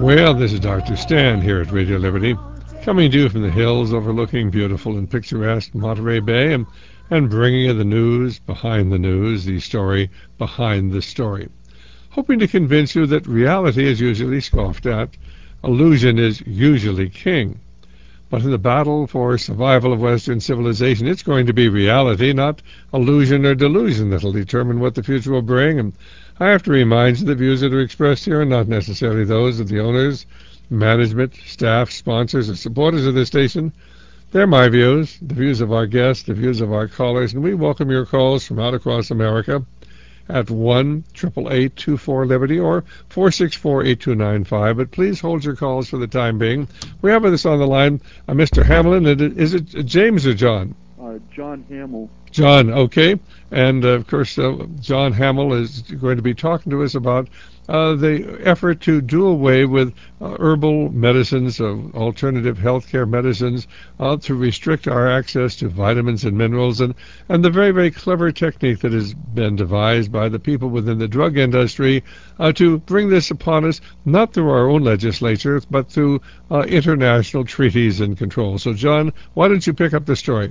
Well, this is Dr. Stan here at Radio Liberty, coming to you from the hills overlooking beautiful and picturesque Monterey Bay and bringing you the news, the story behind the story. Hoping to convince you that reality is usually scoffed at, illusion is usually king. But in the battle for survival of Western civilization, it's going to be reality, not illusion or delusion, that will determine what the future will bring. And I have to remind you the views that are expressed here are not necessarily those of the owners, management, staff, sponsors, or supporters of this station. They're my views, the views of our guests, the views of our callers, and we welcome your calls from out across America at 1-888-24-LIBERTY or 464-8295. But please hold your calls for the time being. We have with us on the line Mr. Hamlin. Is it James or John? John Hamill. John, okay. And, of course, John Hamill is going to be talking to us about the effort to do away with herbal medicines, alternative healthcare medicines, to restrict our access to vitamins and minerals, and the very, very clever technique that has been devised by the people within the drug industry to bring this upon us, not through our own legislature, but through international treaties and control. So, John, why don't you pick up the story?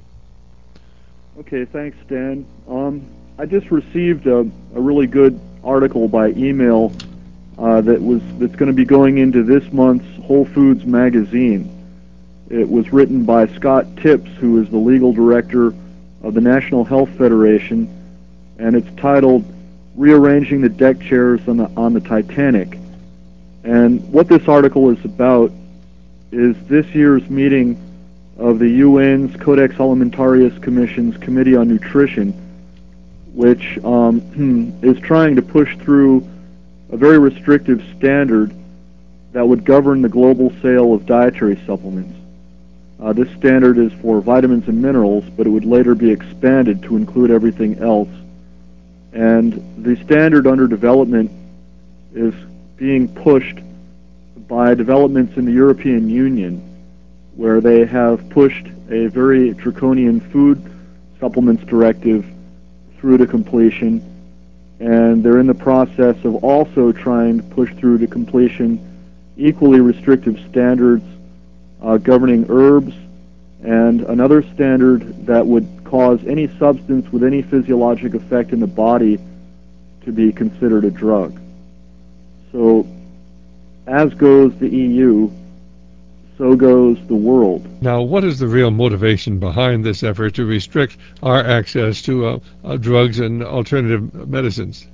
Okay, thanks, Stan. I just received a really good article by email that's going to be going into this month's Whole Foods magazine. It was written by Scott Tipps, who is the legal director of the National Health Federation, and it's titled "Rearranging the Deck Chairs on the Titanic." And what this article is about is this year's meeting of the UN's Codex Alimentarius Commission's Committee on Nutrition, which is trying to push through a very restrictive standard that would govern the global sale of dietary supplements. This standard is for vitamins and minerals, but it would later be expanded to include everything else. And the standard under development is being pushed by developments in the European Union, where they have pushed a very draconian food supplements directive through to completion, and they're in the process of also trying to push through to completion equally restrictive standards governing herbs, and another standard that would cause any substance with any physiologic effect in the body to be considered a drug. So, as goes the EU, so goes the world. Now, what is the real motivation behind this effort to restrict our access to drugs and alternative medicines?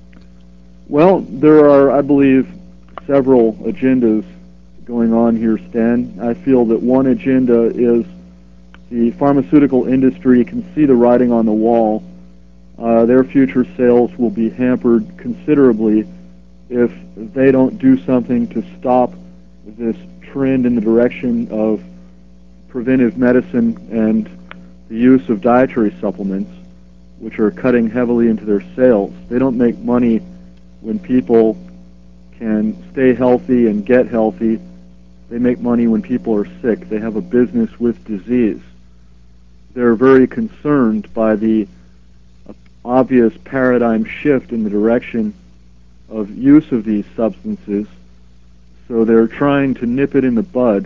Well, there are, I believe, several agendas going on here, Stan. I feel that one agenda is the pharmaceutical industry can see the writing on the wall. Their future sales will be hampered considerably if they don't do something to stop this trend in the direction of preventive medicine and the use of dietary supplements, which are cutting heavily into their sales. They don't make money when people can stay healthy and get healthy. They make money when people are sick. They have a business with disease. They're very concerned by the obvious paradigm shift in the direction of use of these substances. So they're trying to nip it in the bud.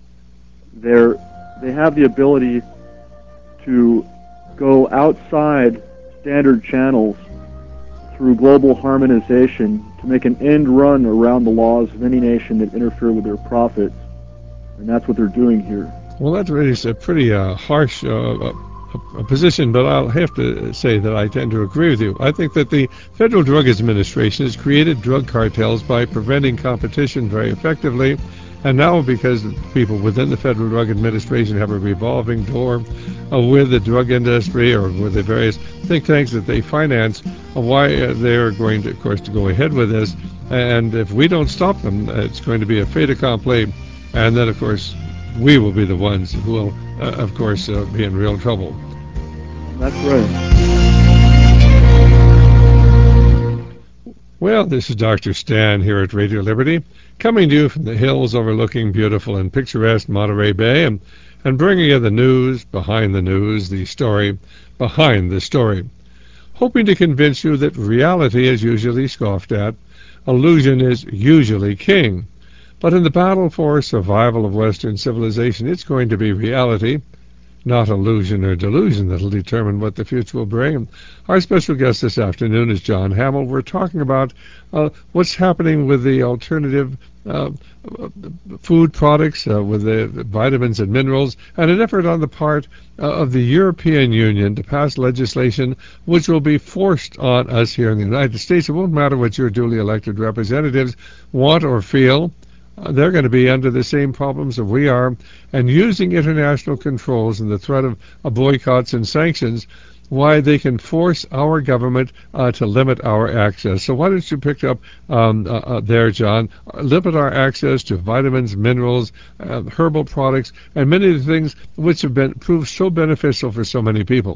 They have the ability to go outside standard channels through global harmonization to make an end run around the laws of any nation that interfere with their profits. And that's what they're doing here. Well, that really is a pretty harsh position, but I'll have to say that I tend to agree with you. I think that the Federal Drug Administration has created drug cartels by preventing competition very effectively, and now because people within the Federal Drug Administration have a revolving door with the drug industry or with the various think tanks that they finance, why they're going to, of course, to go ahead with this, and if we don't stop them, it's going to be a fait accompli, and then, of course, we will be the ones who will, of course, be in real trouble. That's right. Well, this is Dr. Stan here at Radio Liberty, coming to you from the hills overlooking beautiful and picturesque Monterey Bay, and bringing you the news, the story behind the story. Hoping to convince you that reality is usually scoffed at, illusion is usually king. But in the battle for survival of Western civilization, it's going to be reality, not illusion or delusion, that'll determine what the future will bring. Our special guest this afternoon is John Hamill. We're talking about what's happening with the alternative food products, with the vitamins and minerals, and an effort on the part of the European Union to pass legislation which will be forced on us here in the United States. It won't matter what your duly elected representatives want or feel. They're going to be under the same problems that we are, and using international controls and the threat of boycotts and sanctions, why they can force our government to limit our access. So why don't you pick up there, John? Limit our access to vitamins, minerals, herbal products, and many of the things which have been proved so beneficial for so many people.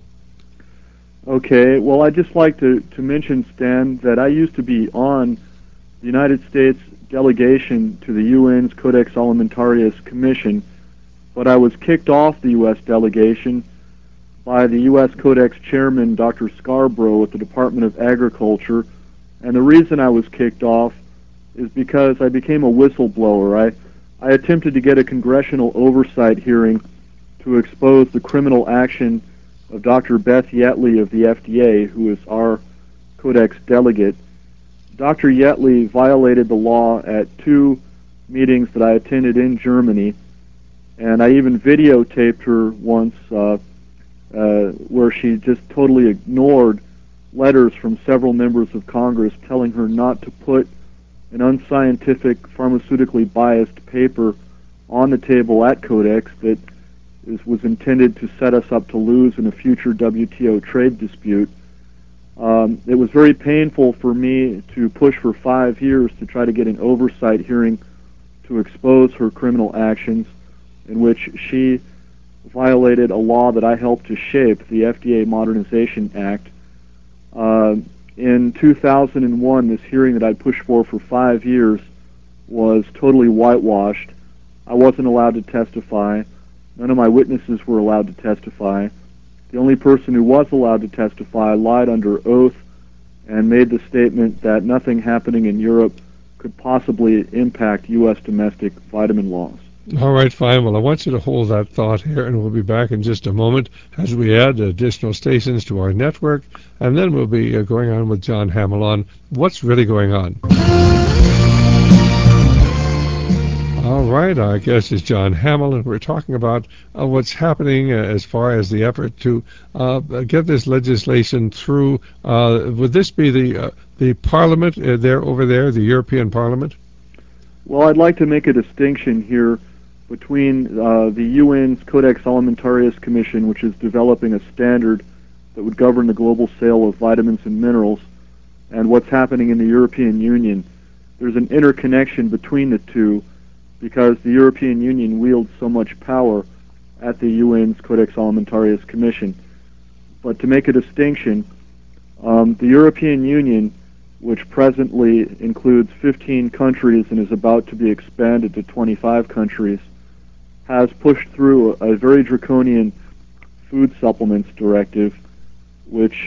Okay, well, I'd just like to mention, Stan, that I used to be on the United States delegation to the UN's Codex Alimentarius Commission, but I was kicked off the U.S. delegation by the U.S. Codex chairman, Dr. Scarborough, at the Department of Agriculture, and the reason I was kicked off is because I became a whistleblower. I attempted to get a congressional oversight hearing to expose the criminal action of Dr. Beth Yetley of the FDA, who is our Codex delegate. Dr. Yetley violated the law at 2 meetings that I attended in Germany, and I even videotaped her once where she just totally ignored letters from several members of Congress telling her not to put an unscientific, pharmaceutically biased paper on the table at Codex that was intended to set us up to lose in a future WTO trade dispute. It was very painful for me to push for 5 years to try to get an oversight hearing to expose her criminal actions, in which she violated a law that I helped to shape, the FDA Modernization Act. In 2001, this hearing that I'd pushed for 5 years was totally whitewashed. I wasn't allowed to testify. None of my witnesses were allowed to testify. The only person who was allowed to testify lied under oath and made the statement that nothing happening in Europe could possibly impact U.S. domestic vitamin laws. All right, fine. Well, I want you to hold that thought here, and we'll be back in just a moment as we add additional stations to our network, and then we'll be going on with John Hamill on what's really going on. All right, our guest is John Hamill, and we're talking about what's happening as far as the effort to get this legislation through. Would this be the Parliament over there, the European Parliament? Well, I'd like to make a distinction here between the UN's Codex Alimentarius Commission, which is developing a standard that would govern the global sale of vitamins and minerals, and what's happening in the European Union. There's an interconnection between the two because the European Union wields so much power at the UN's Codex Alimentarius Commission. But to make a distinction, the European Union, which presently includes 15 countries and is about to be expanded to 25 countries, has pushed through a very draconian food supplements directive, which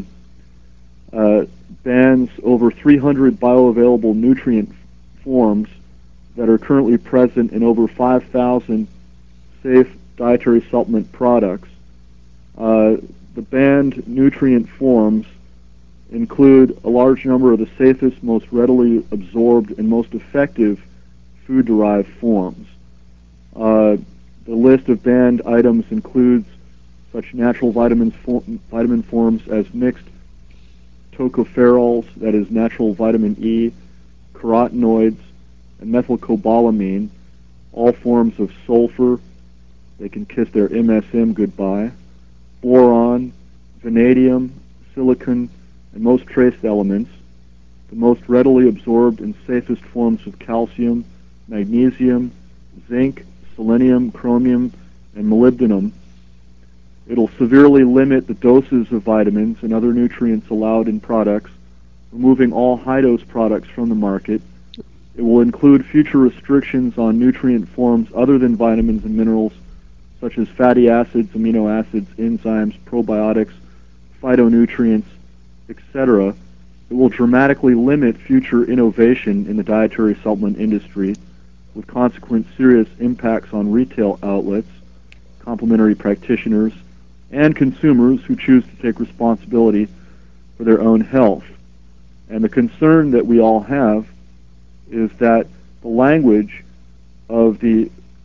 bans over 300 bioavailable nutrient forms that are currently present in over 5,000 safe dietary supplement products. The banned nutrient forms include a large number of the safest, most readily absorbed, and most effective food-derived forms. The list of banned items includes such natural vitamin forms as mixed tocopherols, that is natural vitamin E, carotenoids, and methylcobalamin, all forms of sulfur. They can kiss their MSM goodbye. Boron, vanadium, silicon, and most trace elements, the most readily absorbed and safest forms of calcium, magnesium, zinc, selenium, chromium, and molybdenum. It'll severely limit the doses of vitamins and other nutrients allowed in products, removing all high-dose products from the market. It will include future restrictions on nutrient forms other than vitamins and minerals, such as fatty acids, amino acids, enzymes, probiotics, phytonutrients, etc. It will dramatically limit future innovation in the dietary supplement industry. with consequent serious impacts on retail outlets, complementary practitioners, and consumers who choose to take responsibility for their own health. And the concern that we all have is that the language of the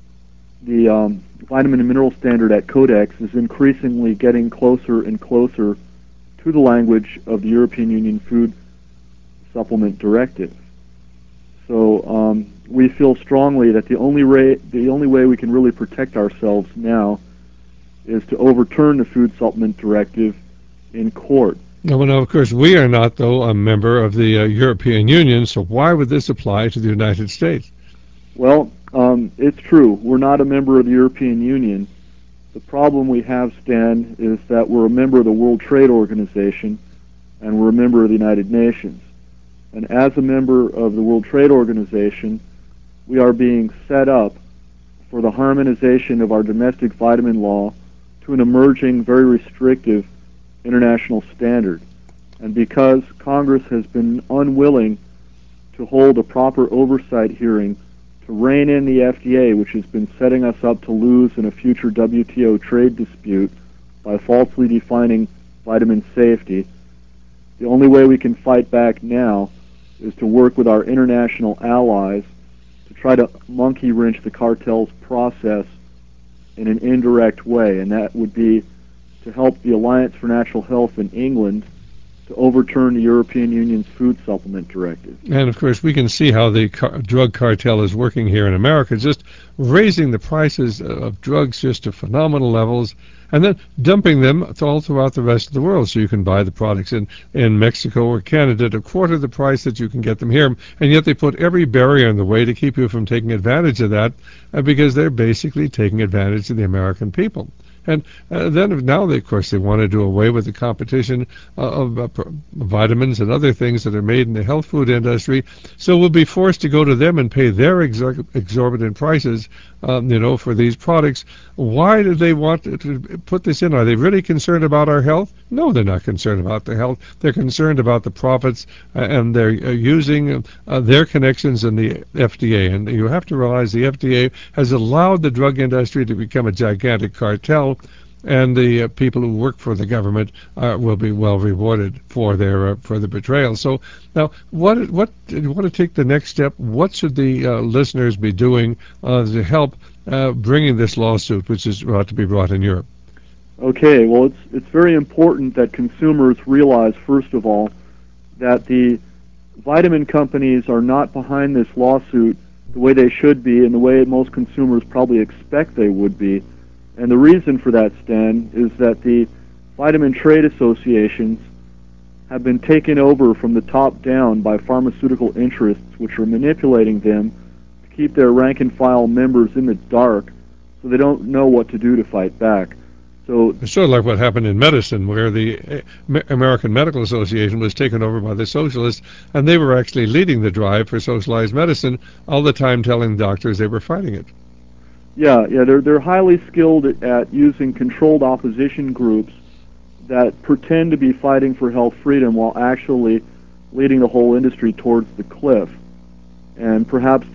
vitamin and mineral standard at Codex is increasingly getting closer and closer to the language of the European Union Food Supplement Directive. So we feel strongly that the only way we can really protect ourselves now is to overturn the Food Supplement Directive in court. Now, of course, we are not, though, a member of the European Union, so why would this apply to the United States? Well, it's true. We're not a member of the European Union. The problem we have, Stan, is that we're a member of the World Trade Organization and we're a member of the United Nations. And as a member of the World Trade Organization, we are being set up for the harmonization of our domestic vitamin law to an emerging, very restrictive international standard. And because Congress has been unwilling to hold a proper oversight hearing to rein in the FDA, which has been setting us up to lose in a future WTO trade dispute by falsely defining vitamin safety, the only way we can fight back now is to work with our international allies to try to monkey wrench the cartel's process in an indirect way, and that would be to help the Alliance for Natural Health in England to overturn the European Union's food supplement directive. And, of course, we can see how the drug cartel is working here in America, just raising the prices of drugs just to phenomenal levels, and then dumping them all throughout the rest of the world so you can buy the products in Mexico or Canada at a quarter the price that you can get them here. And yet they put every barrier in the way to keep you from taking advantage of that because they're basically taking advantage of the American people. And then now, of course, they want to do away with the competition of vitamins and other things that are made in the health food industry. So we'll be forced to go to them and pay their exorbitant prices, for these products. Why do they want to put this in? Are they really concerned about our health? No, they're not concerned about the health. They're concerned about the profits, and they're using their connections in the FDA. And you have to realize the FDA has allowed the drug industry to become a gigantic cartel, and the people who work for the government will be well rewarded for the betrayal. So now, what you want to take the next step? What should the listeners be doing to help bringing this lawsuit, which is about to be brought in Europe? Okay, well, it's very important that consumers realize, first of all, that the vitamin companies are not behind this lawsuit the way they should be and the way most consumers probably expect they would be. And the reason for that, Stan, is that the vitamin trade associations have been taken over from the top down by pharmaceutical interests, which are manipulating them to keep their rank-and-file members in the dark so they don't know what to do to fight back. So it's sort of like what happened in medicine, where the American Medical Association was taken over by the socialists, and they were actually leading the drive for socialized medicine, all the time telling doctors they were fighting it. Yeah, they're highly skilled at using controlled opposition groups that pretend to be fighting for health freedom while actually leading the whole industry towards the cliff. And perhaps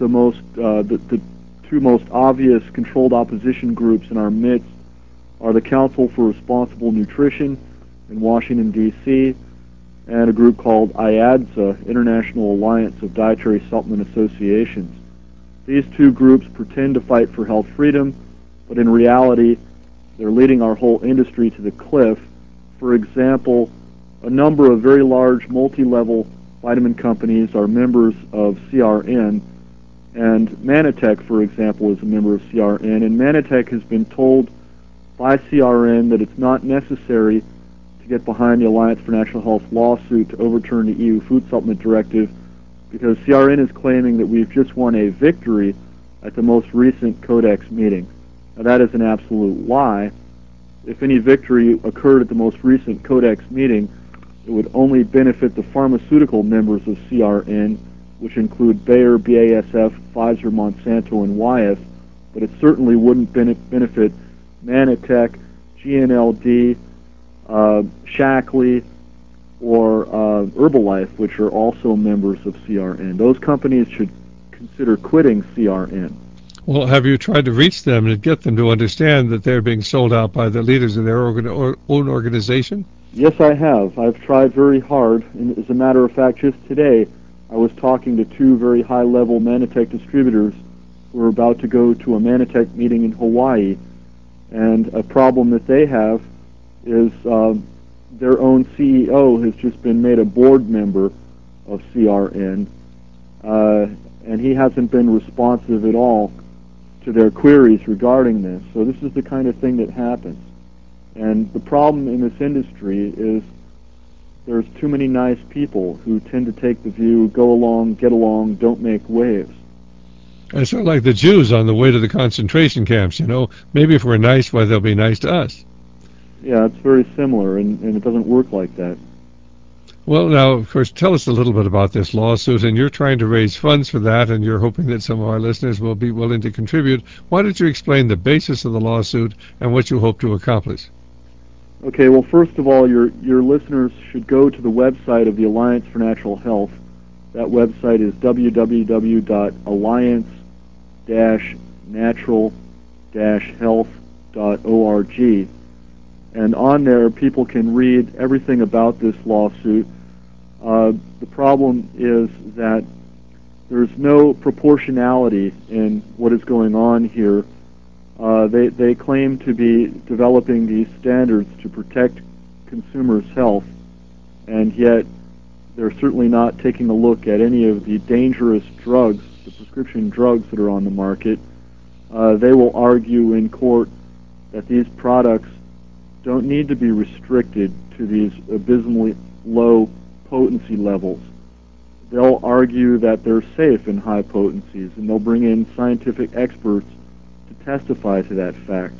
the two most obvious controlled opposition groups in our midst are the Council for Responsible Nutrition in Washington, D.C., and a group called IADSA, International Alliance of Dietary Supplement Associations. These two groups pretend to fight for health freedom, but in reality, they're leading our whole industry to the cliff. For example, a number of very large multi-level vitamin companies are members of CRN, and Manitech, for example, is a member of CRN, and Manitech has been told by CRN that it's not necessary to get behind the Alliance for Natural Health lawsuit to overturn the EU Food Supplement Directive, because CRN is claiming that we've just won a victory at the most recent Codex meeting. Now, that is an absolute lie. If any victory occurred at the most recent Codex meeting, it would only benefit the pharmaceutical members of CRN, which include Bayer, BASF, Pfizer, Monsanto, and Wyeth, but it certainly wouldn't benefit Manitech, GNLD, Shaklee, or Herbalife, which are also members of CRN. Those companies should consider quitting CRN. Well, have you tried to reach them and get them to understand that they're being sold out by the leaders of their own organization? Yes, I have. I've tried very hard, and as a matter of fact, just today, I was talking to two very high-level Manatech distributors who are about to go to a Manatech meeting in Hawaii, and a problem that they have is their own CEO has just been made a board member of CRN, and he hasn't been responsive at all to their queries regarding this. So this is the kind of thing that happens. And the problem in this industry is there's too many nice people who tend to take the view, go along, get along, don't make waves. It's sort of like the Jews on the way to the concentration camps, you know. Maybe if we're nice, why they'll be nice to us. Yeah, it's very similar, and it doesn't work like that. Well, now, of course, tell us a little bit about this lawsuit, and you're trying to raise funds for that, and you're hoping that some of our listeners will be willing to contribute. Why don't you explain the basis of the lawsuit and what you hope to accomplish? Okay, well, first of all, your listeners should go to the website of the Alliance for Natural Health. That website is www.alliance-natural-health.org. And on there, people can read everything about this lawsuit. The problem is that there's no proportionality in what is going on here. They claim to be developing these standards to protect consumers' health, and yet they're certainly not taking a look at any of the dangerous drugs, the prescription drugs that are on the market. They will argue in court that these products don't need to be restricted to these abysmally low potency levels. They'll argue that they're safe in high potencies, and they'll bring in scientific experts to testify to that fact.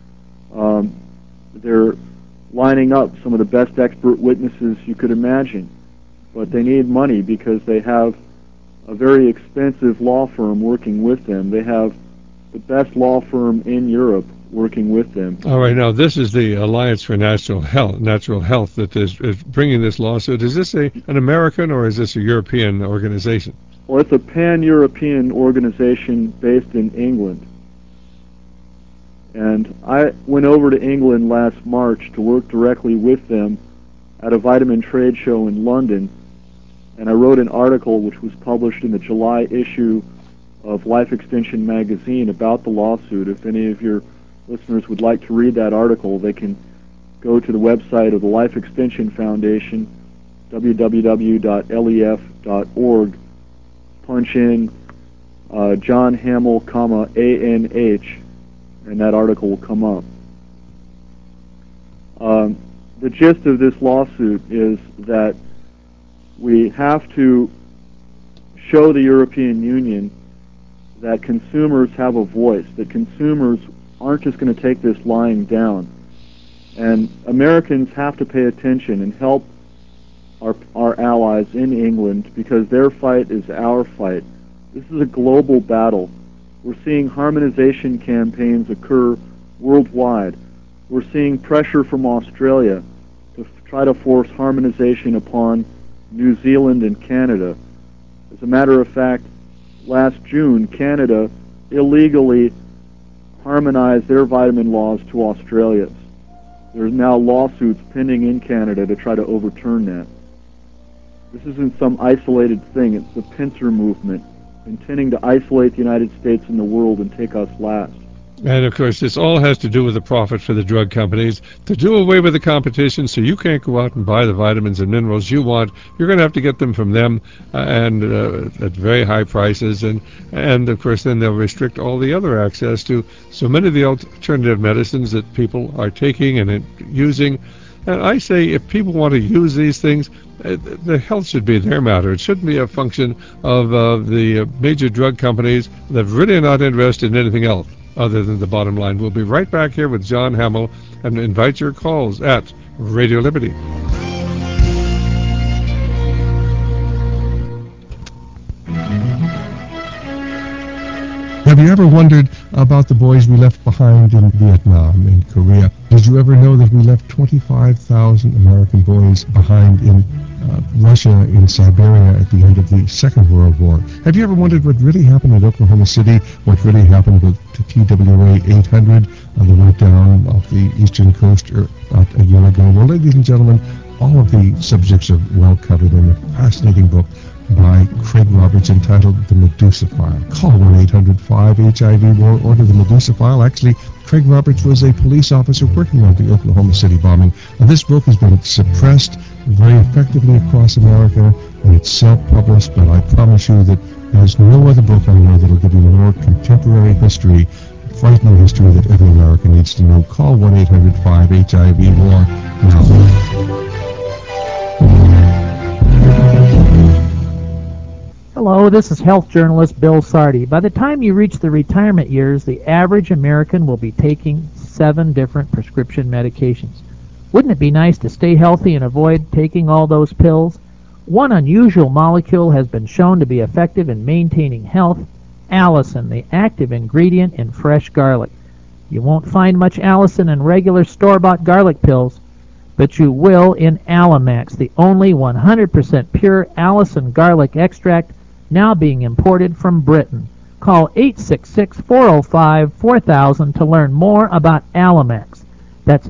They're lining up some of the best expert witnesses you could imagine, but they need money because they have a very expensive law firm working with them. They have the best law firm in Europe working with them. All right, now this is the Alliance for Natural Health that is bringing this lawsuit. Is this an American or is this a European organization? Well, it's a pan-European organization based in England. And I went over to England last March to work directly with them at a vitamin trade show in London, and I wrote an article which was published in the July issue of Life Extension magazine about the lawsuit. If any of your listeners would like to read that article, they can go to the website of the Life Extension Foundation, www.lef.org, punch in John Hamill, ANH, and that article will come up. The gist of this lawsuit is that we have to show the European Union that consumers have a voice, that consumers aren't just going to take this lying down. And Americans have to pay attention and help our allies in England, because their fight is our fight. This is a global battle. We're seeing harmonization campaigns occur worldwide. We're seeing pressure from Australia to try to force harmonization upon New Zealand and Canada. As a matter of fact, last June, Canada illegally harmonized their vitamin laws to Australia's. There's now lawsuits pending in Canada to try to overturn that. This isn't some isolated thing. It's the pincer movement, intending to isolate the United States in the world and take us last. And, of course, this all has to do with the profit for the drug companies. To do away with the competition so you can't go out and buy the vitamins and minerals you want, you're going to have to get them from them and at very high prices. And, of course, then they'll restrict all the other access to so many of the alternative medicines that people are taking and using. And I say if people want to use these things, the health should be their matter. It shouldn't be a function of the major drug companies that really are not interested in anything else other than the bottom line. We'll be right back here with John Hamill and invite your calls at Radio Liberty. Have you ever wondered about the boys we left behind in Vietnam and Korea? Did you ever know that we left 25,000 American boys behind in Russia in Siberia at the end of the Second World War. Have you ever wondered what really happened at Oklahoma City, what really happened with the TWA 800 that went down off the eastern coast about a year ago? Well, ladies and gentlemen, all of the subjects are well covered in a fascinating book by Craig Roberts entitled The Medusa File. Call 1-800-5-HIV-WAR, order The Medusa File. Actually, Craig Roberts was a police officer working on the Oklahoma City bombing. And this book has been suppressed very effectively across America, and it's self-published, but I promise you that there's no other book I know that will give you more contemporary history, frightening history that every American needs to know. Call 1-800-5-HIV-WAR now. Hello, this is health journalist Bill Sardi. By the time you reach the retirement years, the average American will be taking 7 different prescription medications. Wouldn't it be nice to stay healthy and avoid taking all those pills? One unusual molecule has been shown to be effective in maintaining health: allicin, the active ingredient in fresh garlic. You won't find much allicin in regular store-bought garlic pills, but you will in Allimax, the only 100% pure allicin garlic extract now being imported from Britain. Call 866-405-4000 to learn more about Allimax. That's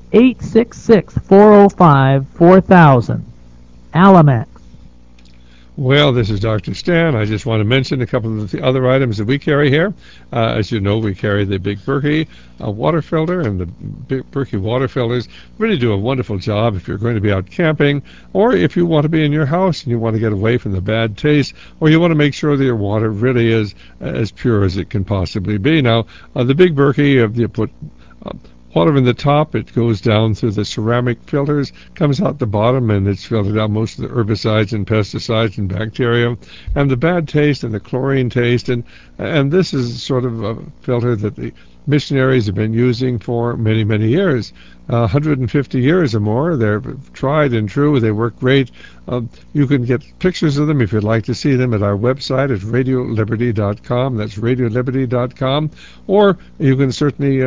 866-405-4000. Allimax. Well, this is Dr. Stan. I just want to mention a couple of the other items that we carry here. As you know, we carry the Big Berkey water filter, and the Big Berkey water filters really do a wonderful job if you're going to be out camping, or if you want to be in your house and you want to get away from the bad taste, or you want to make sure that your water really is as pure as it can possibly be. Now, the Big Berkey, you put water in the top, it goes down through the ceramic filters, comes out the bottom, and it's filtered out most of the herbicides and pesticides and bacteria and the bad taste and the chlorine taste. And this is sort of a filter that the missionaries have been using for many, many years, 150 years or more. They're tried and true. They work great. You can get pictures of them if you'd like to see them at our website at radioliberty.com. That's radioliberty.com. Or you can certainly,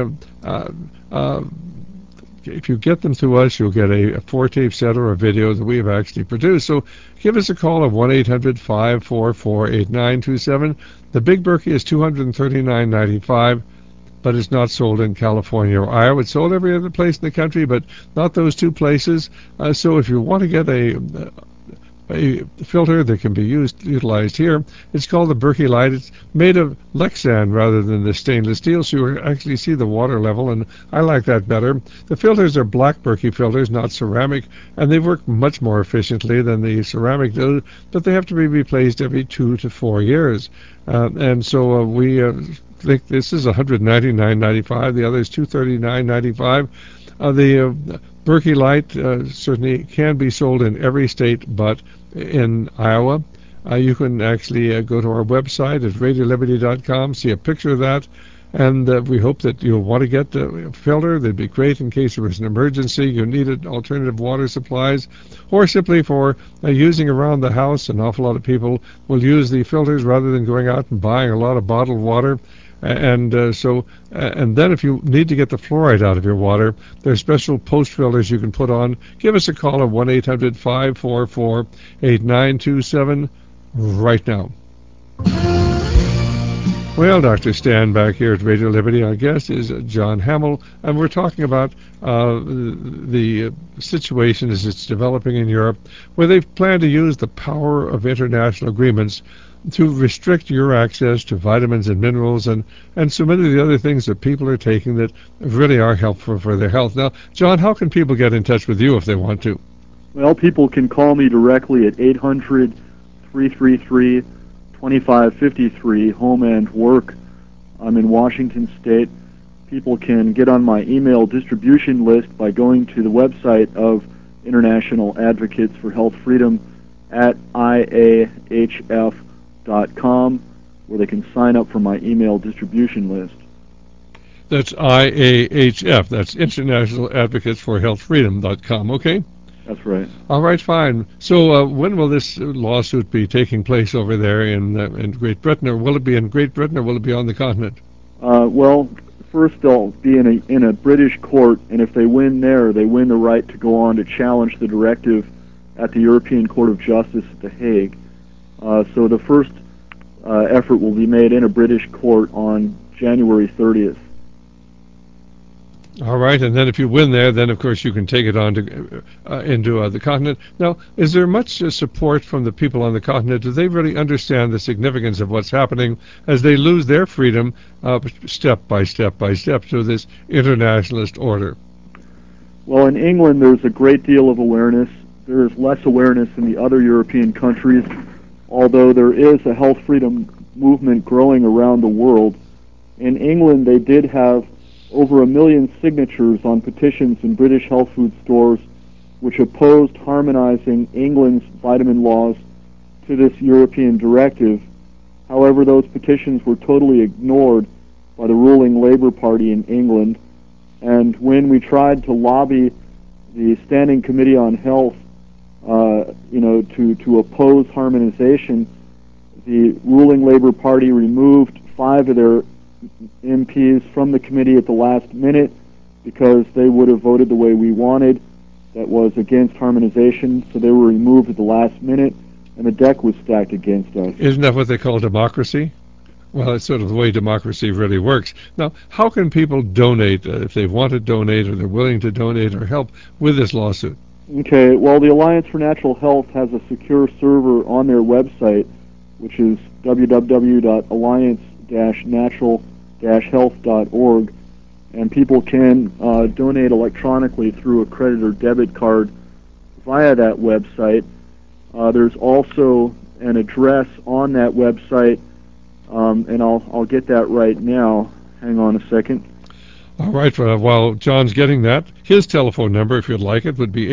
if you get them through us, you'll get a 4-tape set or a video that we have actually produced. So give us a call at 1-800-544-8927. The Big Berkey is $239.95. But it's not sold in California or Iowa. It's sold every other place in the country, but not those two places. So if you want to get a filter that can be utilized here, it's called the Berkey Light. It's made of Lexan rather than the stainless steel, so you actually see the water level, and I like that better. The filters are black Berkey filters, not ceramic, and they work much more efficiently than the ceramic does, but they have to be replaced every 2 to 4 years. And so we think this is $199.95. The other is $239.95. The Berkey Light certainly can be sold in every state but in Iowa. You can actually go to our website at radioliberty.com, see a picture of that, and we hope that you'll want to get a filter. That'd be great in case there was an emergency, you needed alternative water supplies, or simply for using around the house. An awful lot of people will use the filters rather than going out and buying a lot of bottled water. And then if you need to get the fluoride out of your water, there's special post filters you can put on. Give us a call at 1-800-544-8927 right now. Well, Dr. Stan back here at Radio Liberty. Our guest is John Hamill, and we're talking about the situation as it's developing in Europe, where they've planned to use the power of international agreements to restrict your access to vitamins and minerals and so many of the other things that people are taking that really are helpful for their health. Now, John, how can people get in touch with you if they want to? Well, people can call me directly at 800-333-2553, home and work. I'm in Washington State. People can get on my email distribution list by going to the website of International Advocates for Health Freedom at IAHF.com, where they can sign up for my email distribution list. That's IAHF. That's International Advocates for Health Freedom.com, okay? That's right. All right, fine. So when will this lawsuit be taking place over there in Great Britain, or will it be in Great Britain, or will it be on the continent? Well, first they'll be in a British court, and if they win there, they win the right to go on to challenge the directive at the European Court of Justice at The Hague. So the first effort will be made in a British court on January 30th. All right, and then if you win there, then of course you can take it on to into the continent. Now, is there much support from the people on the continent? Do they really understand the significance of what's happening as they lose their freedom step by step by step to this internationalist order? Well, in England, there's a great deal of awareness. There is less awareness in the other European countries, although there is a health freedom movement growing around the world. In England, they did have over 1 million signatures on petitions in British health food stores which opposed harmonizing England's vitamin laws to this European directive. However, those petitions were totally ignored by the ruling Labour Party in England. And when we tried to lobby the Standing Committee on Health, to oppose harmonization, the ruling Labour Party removed 5 of their MPs from the committee at the last minute because they would have voted the way we wanted, that was against harmonization. So they were removed at the last minute, and the deck was stacked against us. Isn't that what they call democracy? Well, it's sort of the way democracy really works. Now, how can people donate if they want to donate or they're willing to donate or help with this lawsuit? Okay, well, the Alliance for Natural Health has a secure server on their website, which is www.alliance-natural-health.org, and people can donate electronically through a credit or debit card via that website. There's also an address on that website, and I'll get that right now. Hang on a second. All right, while John's getting that, his telephone number, if you'd like it, would be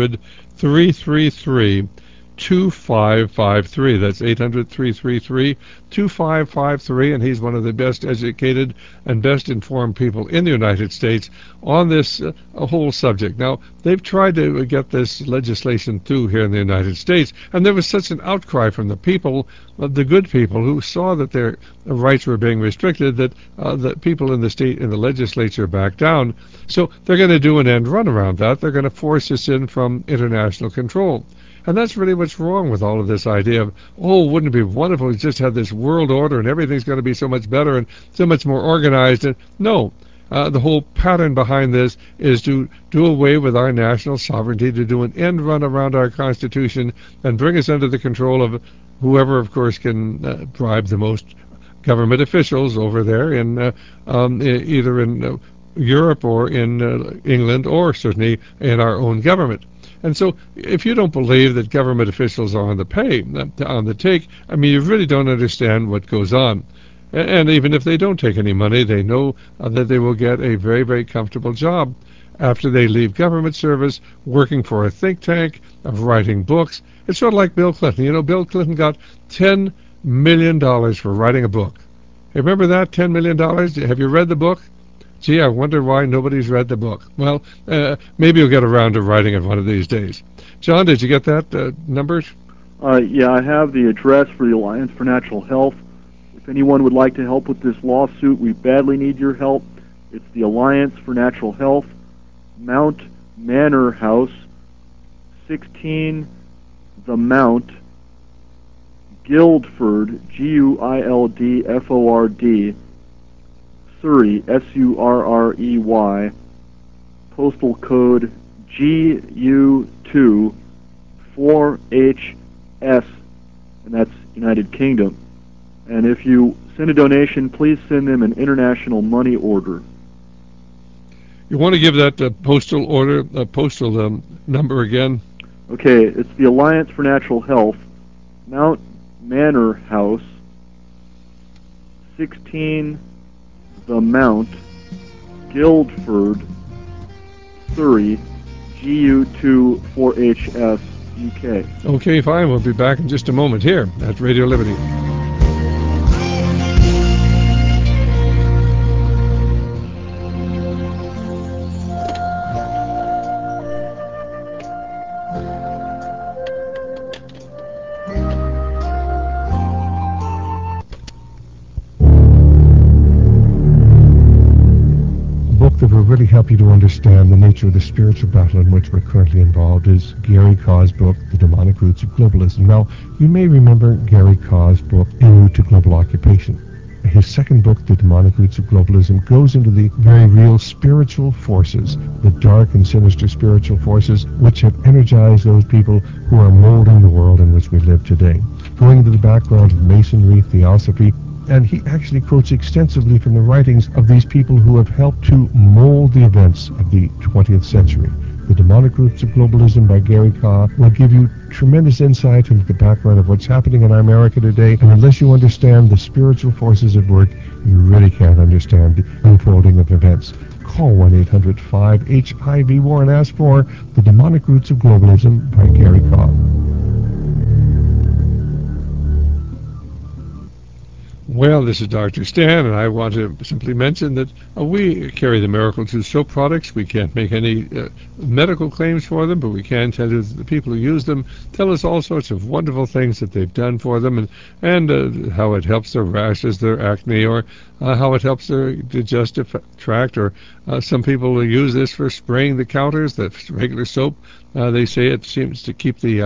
800-333-2553. That's 800-333-2553, and he's one of the best educated and best informed people in the United States on this whole subject. Now, they've tried to get this legislation through here in the United States, and there was such an outcry from the people, the good people, who saw that their rights were being restricted, that the people in the state, in the legislature, backed down. So they're going to do an end run around that. They're going to force us in from international control. And that's really what's wrong with all of this idea of, oh, wouldn't it be wonderful if we just had this world order and everything's going to be so much better and so much more organized. And no, the whole pattern behind this is to do away with our national sovereignty, to do an end run around our Constitution and bring us under the control of whoever, of course, can bribe the most government officials over there in either in Europe or in England or certainly in our own government. And so if you don't believe that government officials are on the take, I mean, you really don't understand what goes on. And even if they don't take any money, they know that they will get a very, very comfortable job after they leave government service, working for a think tank, of writing books. It's sort of like Bill Clinton. You know, Bill Clinton got $10 million for writing a book. Hey, remember that, $10 million? Have you read the book? Gee, I wonder why nobody's read the book. Well, maybe you'll get around to writing it one of these days. John, did you get that number? Yeah, I have the address for the Alliance for Natural Health. If anyone would like to help with this lawsuit, we badly need your help. It's the Alliance for Natural Health, Mount Manor House, 16 The Mount, Guildford, Guildford, Surrey, Surrey, postal code GU2 4HS, and that's United Kingdom. And if you send a donation, please send them an international money order. You want to give that postal number again? Okay, it's the Alliance for Natural Health, Mount Manor House, 16 The Mount, Guildford, Surrey, GU2 4HS, UK. Okay, fine. We'll be back in just a moment here at Radio Liberty. help you to understand the nature of the spiritual battle in which we're currently involved is Gary Kaw's book, The Demonic Roots of Globalism. Now, you may remember Gary Kaw's book, En Route to Global Occupation. His second book, The Demonic Roots of Globalism, goes into the very real spiritual forces, the dark and sinister spiritual forces which have energized those people who are molding the world in which we live today. Going into the background of Masonry, Theosophy, and he actually quotes extensively from the writings of these people who have helped to mold the events of the 20th century. The Demonic Roots of Globalism by Gary Kaw will give you tremendous insight into the background of what's happening in America today, and unless you understand the spiritual forces at work, you really can't understand the unfolding of events. Call 1-800-5-HIV-WAR and ask for The Demonic Roots of Globalism by Gary Kaw. Well, this is Dr. Stan, and I want to simply mention that we carry the Miracle 2 soap products. We can't make any medical claims for them, but we can tell you that the people who use them tell us all sorts of wonderful things that they've done for them, and how it helps their rashes, their acne, or how it helps their digestive tract, or some people use this for spraying the counters, the regular soap. They say it seems to keep the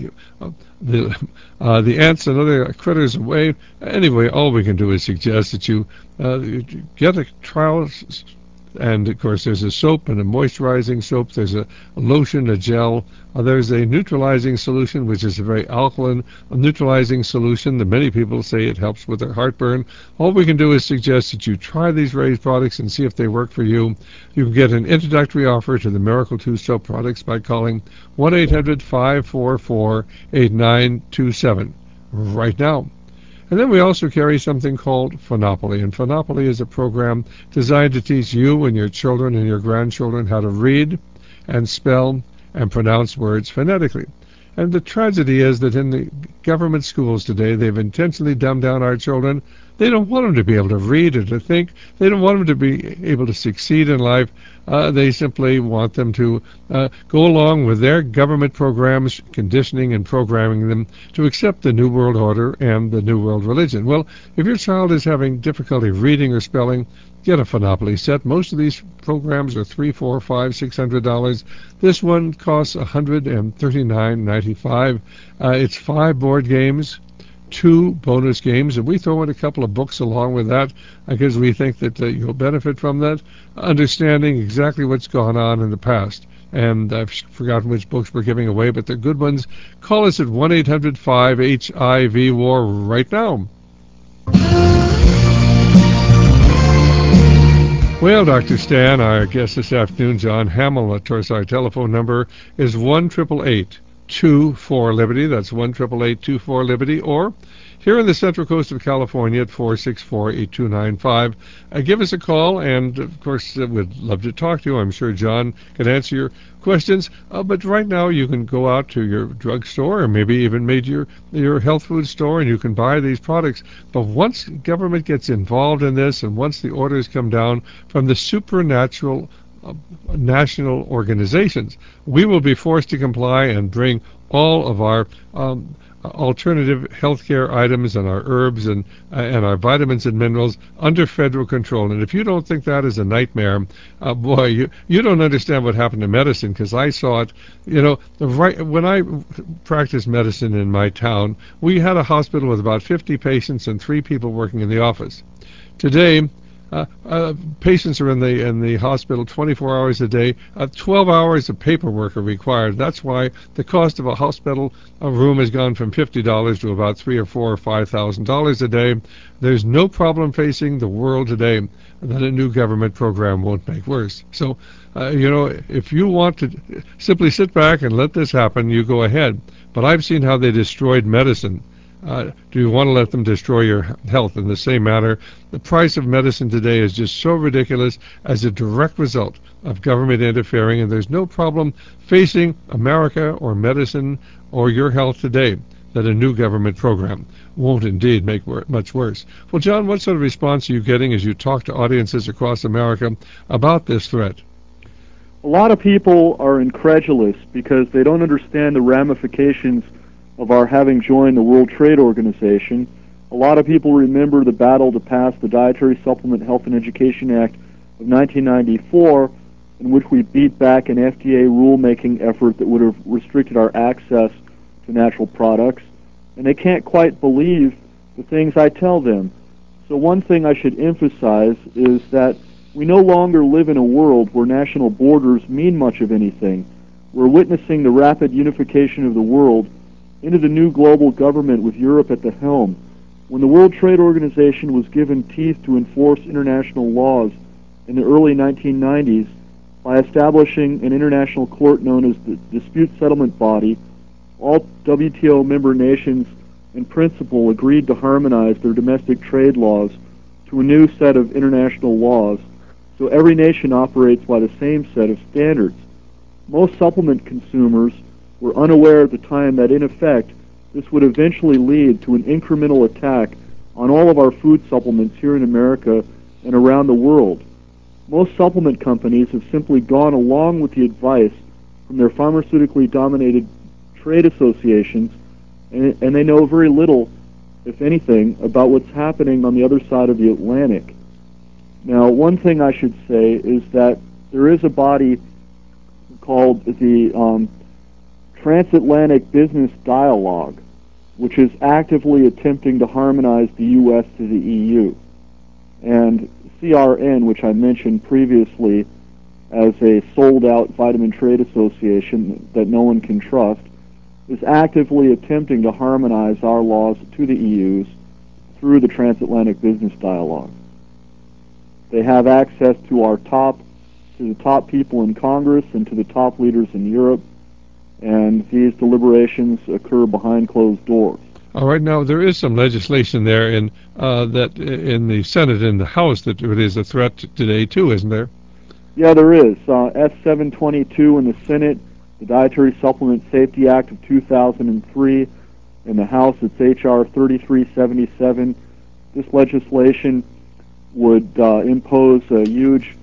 ants and other critters away. Anyway, all we can do is suggest that you get a trial. And, of course, there's a soap and a moisturizing soap. There's a lotion, a gel. There's a neutralizing solution, which is a very alkaline neutralizing solution that many people say it helps with their heartburn. All we can do is suggest that you try these various products and see if they work for you. You can get an introductory offer to the Miracle 2 soap products by calling 1-800-544-8927 right now. And then we also carry something called Phonopoly. And Phonopoly is a program designed to teach you and your children and your grandchildren how to read and spell and pronounce words phonetically. And the tragedy is that in the government schools today, they've intentionally dumbed down our children. They don't want them to be able to read or to think. They don't want them to be able to succeed in life. They simply want them to go along with their government programs, conditioning and programming them to accept the New World Order and the New World Religion. Well, if your child is having difficulty reading or spelling, get a Phonopoly set. Most of these programs are $300, $400, $500, $600. This one costs $139.95. It's 5 board games, 2 bonus games, and we throw in a couple of books along with that because we think that you'll benefit from that, understanding exactly what's gone on in the past. And I've forgotten which books we're giving away, but they're good ones. Call us at 1-800-5-HIV-WAR right now. Well, Dr. Stan, our guest this afternoon, John Hamill, of course, our telephone number is 1-888-24-LIBERTY. That's 1-888-24-LIBERTY. Or here in the Central Coast of California at 464-8295. Give us a call, and, of course, we'd love to talk to you. I'm sure John can answer your questions. But right now you can go out to your drugstore or maybe even your health food store, and you can buy these products. But once government gets involved in this, and once the orders come down from the supernatural national organizations, we will be forced to comply and bring all of our alternative healthcare items and our herbs and our vitamins and minerals under federal control. And if you don't think that is a nightmare, boy, you don't understand what happened to medicine, because I saw it. When I practiced medicine in my town, we had a hospital with about 50 patients and 3 people working in the office. Today, patients are in the hospital 24 hours a day. 12 hours of paperwork are required. That's why the cost of a hospital room has gone from $50 to about $3,000 or $4,000 or $5,000 a day. There's no problem facing the world today that a new government program won't make worse. So, if you want to simply sit back and let this happen, you go ahead. But I've seen how they destroyed medicine. Do you want to let them destroy your health in the same manner? The price of medicine today is just so ridiculous as a direct result of government interfering, and there's no problem facing America or medicine or your health today that a new government program won't indeed make much worse. Well, John, what sort of response are you getting as you talk to audiences across America about this threat? A lot of people are incredulous because they don't understand the ramifications of our having joined the World Trade Organization. A lot of people remember the battle to pass the Dietary Supplement Health and Education Act of 1994, in which we beat back an FDA rulemaking effort that would have restricted our access to natural products, and they can't quite believe the things I tell them. So one thing I should emphasize is that we no longer live in a world where national borders mean much of anything. We're witnessing the rapid unification of the world into the new global government with Europe at the helm. When the World Trade Organization was given teeth to enforce international laws in the early 1990s by establishing an international court known as the Dispute Settlement Body, all WTO member nations in principle agreed to harmonize their domestic trade laws to a new set of international laws, so every nation operates by the same set of standards. Most supplement consumers were unaware at the time that, in effect, this would eventually lead to an incremental attack on all of our food supplements here in America and around the world. Most supplement companies have simply gone along with the advice from their pharmaceutically dominated trade associations, and they know very little, if anything, about what's happening on the other side of the Atlantic. Now, one thing I should say is that there is a body called the Transatlantic Business Dialogue, which is actively attempting to harmonize the U.S. to the EU. And CRN, which I mentioned previously as a sold-out vitamin trade association that no one can trust, is actively attempting to harmonize our laws to the EU's through the Transatlantic Business Dialogue. They have access to the top people in Congress and to the top leaders in Europe, and these deliberations occur behind closed doors. All right, now there is some legislation there in the Senate and the House that it is a threat today too, isn't there? Yeah, there is. S-722 in the Senate, the Dietary Supplement Safety Act of 2003. In the House, it's H.R. 3377. This legislation would impose a huge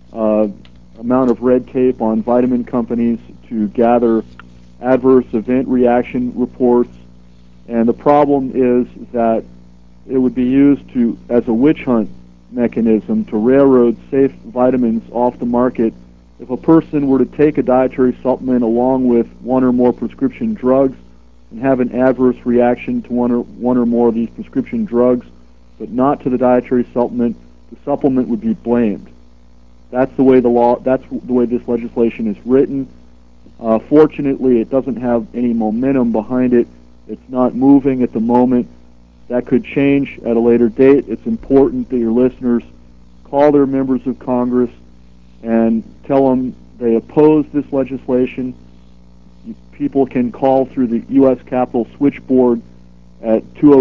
amount of red tape on vitamin companies to gather adverse event reaction reports, and the problem is that it would be used as a witch hunt mechanism to railroad safe vitamins off the market. If a person were to take a dietary supplement along with one or more prescription drugs and have an adverse reaction to one or more of these prescription drugs, but not to the dietary supplement, the supplement would be blamed. That's the way this legislation is written. Fortunately, it doesn't have any momentum behind it. It's not moving at the moment. That could change at a later date. It's important that your listeners call their members of Congress and tell them they oppose this legislation. People can call through the U.S. Capitol switchboard at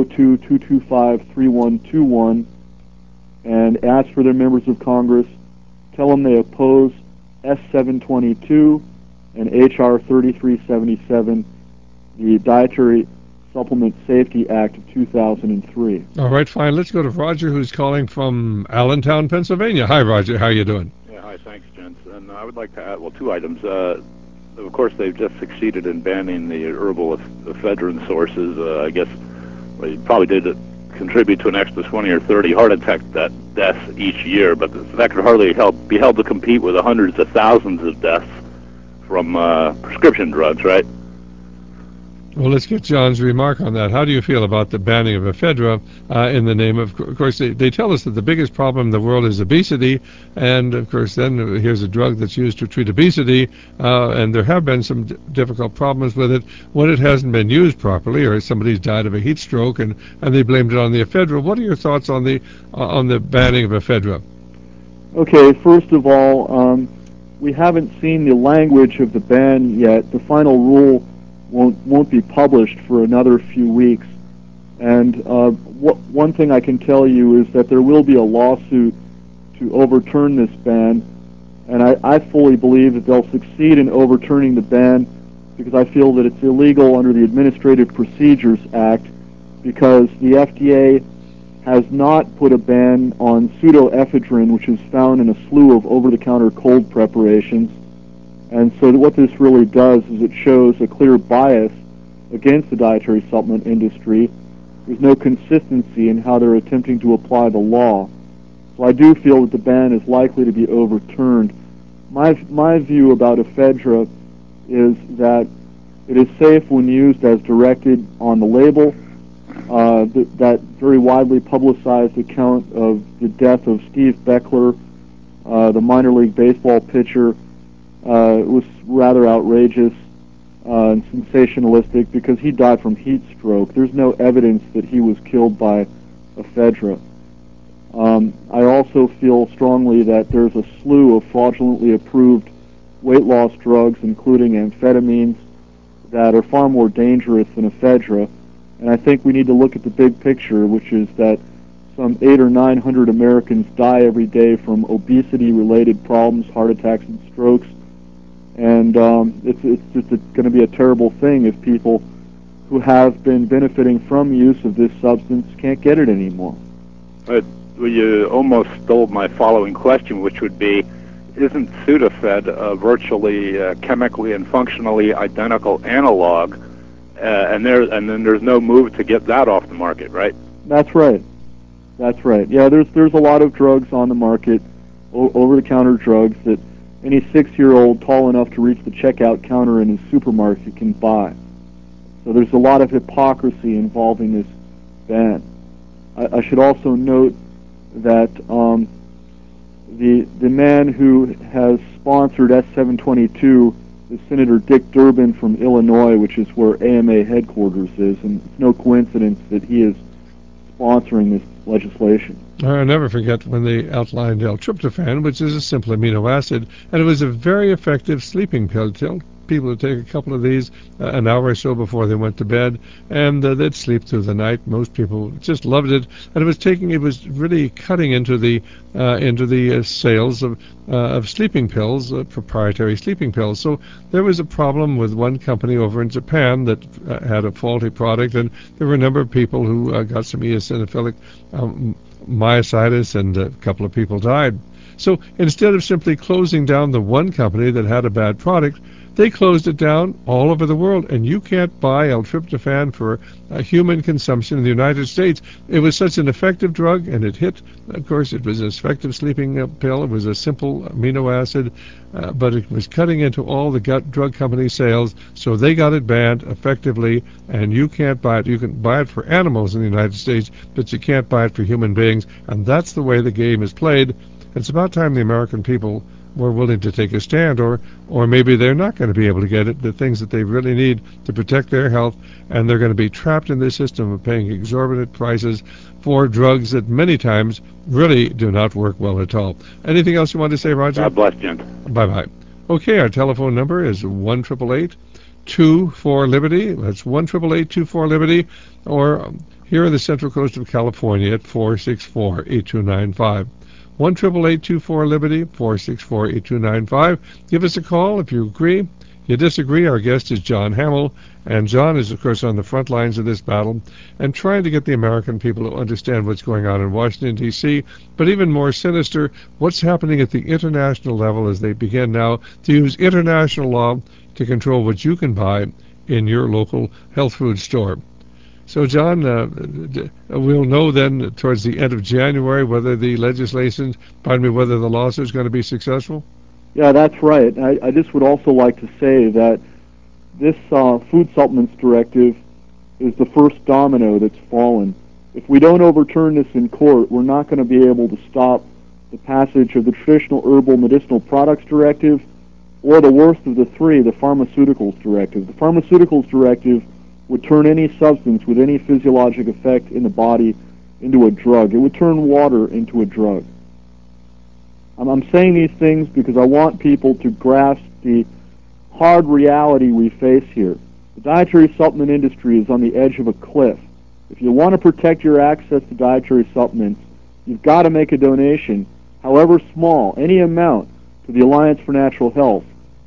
202-225-3121 and ask for their members of Congress. Tell them they oppose S-722 and H.R. 3377, the Dietary Supplement Safety Act of 2003. All right, fine. Let's go to Roger, who's calling from Allentown, Pennsylvania. Hi, Roger. How are you doing? Yeah, hi. Thanks, gents. And I would like to add, two items. Of course, they've just succeeded in banning the herbal ephedrine sources. I guess they probably did contribute to an extra 20 or 30 heart attack deaths each year, but that could hardly be held to compete with the hundreds of thousands of deaths from prescription drugs, right? Well, let's get John's remark on that. How do you feel about the banning of ephedra in the name of course, they tell us that the biggest problem in the world is obesity, and, of course, then here's a drug that's used to treat obesity, and there have been some difficult problems with it when it hasn't been used properly, or somebody's died of a heat stroke, and they blamed it on the ephedra. What are your thoughts on the banning of ephedra? Okay, first of all, we haven't seen the language of the ban yet. The final rule won't be published for another few weeks. And one thing I can tell you is that there will be a lawsuit to overturn this ban, and I fully believe that they'll succeed in overturning the ban because I feel that it's illegal under the Administrative Procedures Act, because the FDA has not put a ban on pseudoephedrine, which is found in a slew of over-the-counter cold preparations. And so what this really does is it shows a clear bias against the dietary supplement industry. There's no consistency in how they're attempting to apply the law. So I do feel that the ban is likely to be overturned. My view about ephedra is that it is safe when used as directed on the label. That very widely publicized account of the death of Steve Beckler, the minor league baseball pitcher, was rather outrageous and sensationalistic because he died from heat stroke. There's no evidence that he was killed by ephedra. I also feel strongly that there's a slew of fraudulently approved weight loss drugs, including amphetamines, that are far more dangerous than ephedra. And I think we need to look at the big picture, which is that some 800 or 900 Americans die every day from obesity-related problems, heart attacks and strokes. And it's just going to be a terrible thing if people who have been benefiting from use of this substance can't get it anymore. You almost stole my following question, which would be, isn't Sudafed a virtually chemically and functionally identical analog? And then there's no move to get that off the market, right? That's right. That's right. Yeah, there's a lot of drugs on the market, over-the-counter drugs that any 6-year-old tall enough to reach the checkout counter in his supermarket can buy. So there's a lot of hypocrisy involving this ban. I should also note that the man who has sponsored S722 is Senator Dick Durbin from Illinois, which is where AMA headquarters is, and it's no coincidence that he is sponsoring this legislation. I'll never forget when they outlined L-tryptophan, which is a simple amino acid, and it was a very effective sleeping pill. People to take a couple of these an hour or so before they went to bed, and they'd sleep through the night. Most people just loved it, and it was really cutting into the sales of sleeping pills, proprietary sleeping pills. So there was a problem with one company over in Japan that had a faulty product, and there were a number of people who got some eosinophilic myositis, and a couple of people died. So instead of simply closing down the one company that had a bad product, they closed it down all over the world, and you can't buy L-tryptophan for human consumption in the United States. It was such an effective drug, and it hit. Of course, it was an effective sleeping pill. It was a simple amino acid, but it was cutting into all the drug company sales, so they got it banned effectively, and you can't buy it. You can buy it for animals in the United States, but you can't buy it for human beings, and that's the way the game is played. It's about time the American people were willing to take a stand, or maybe they're not going to be able to get it, the things that they really need to protect their health, and they're going to be trapped in this system of paying exorbitant prices for drugs that many times really do not work well at all. Anything else you want to say, Roger? God bless, Jim. Bye-bye. Okay, our telephone number is 1-888-24-LIBERTY. That's 1-888-24-LIBERTY, or here in the Central Coast of California at 464-8295. 1-888-24-LIBERTY, 464-8295. Give us a call if you agree. You disagree. Our guest is John Hamill, and John is, of course, on the front lines of this battle and trying to get the American people to understand what's going on in Washington, D.C., but even more sinister, what's happening at the international level as they begin now to use international law to control what you can buy in your local health food store. So, John, we'll know then towards the end of January whether the whether the lawsuit is going to be successful? Yeah, that's right. I just would also like to say that this food supplements directive is the first domino that's fallen. If we don't overturn this in court, we're not going to be able to stop the passage of the traditional herbal medicinal products directive, or the worst of the three, the pharmaceuticals directive. The pharmaceuticals directive would turn any substance with any physiologic effect in the body into a drug. It would turn water into a drug. I'm saying these things because I want people to grasp the hard reality we face here. The dietary supplement industry is on the edge of a cliff. If you want to protect your access to dietary supplements, you've got to make a donation, however small, any amount, to the Alliance for Natural Health.